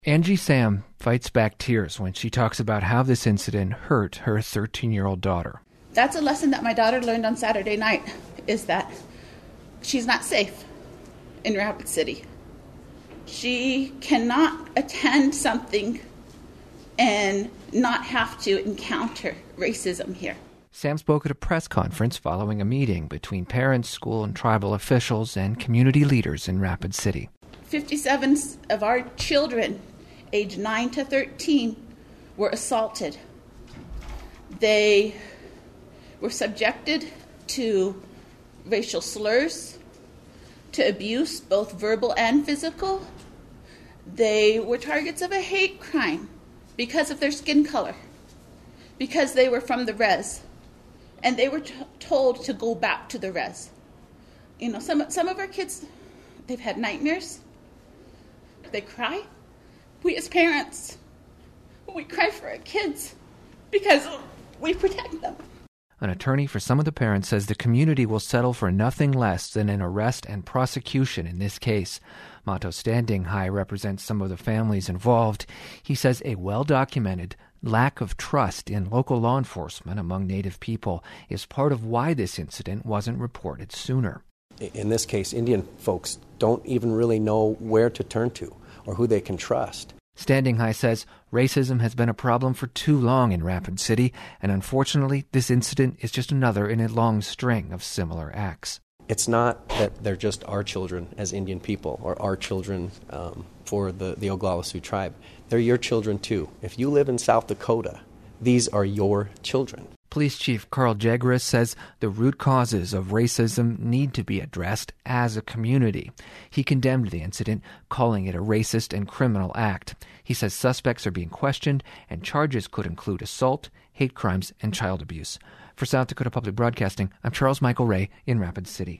Angie Sam fights back tears when she talks about how this incident hurt her 13-year-old daughter. That's a lesson that my daughter learned on Saturday night, is that she's not safe in Rapid City. She cannot attend something and not have to encounter racism here. Sam spoke at a press conference following a meeting between parents, school and tribal officials and community leaders in Rapid City. 57 of our children, aged 9 to 13, were assaulted. They were subjected to racial slurs, to abuse, both verbal and physical. They were targets of a hate crime because of their skin color, because they were from the res, and they were told to go back to the res. You know, some of our kids, they've had nightmares. They cry. We as parents, we cry for our kids because we protect them. An attorney for some of the parents says the community will settle for nothing less than an arrest and prosecution in this case. Mato Standing High represents some of the families involved. He says a well-documented lack of trust in local law enforcement among Native people is part of why this incident wasn't reported sooner. In this case, Indian folks don't even really know where to turn to or who they can trust. Standing High says racism has been a problem for too long in Rapid City, and unfortunately, this incident is just another in a long string of similar acts. It's not that they're just our children as Indian people or our children for the Oglala Sioux tribe. They're your children too. If you live in South Dakota, these are your children. Police Chief Carl Jagras says the root causes of racism need to be addressed as a community. He condemned the incident, calling it a racist and criminal act. He says suspects are being questioned and charges could include assault, hate crimes, and child abuse. For South Dakota Public Broadcasting, I'm Charles Michael Ray in Rapid City.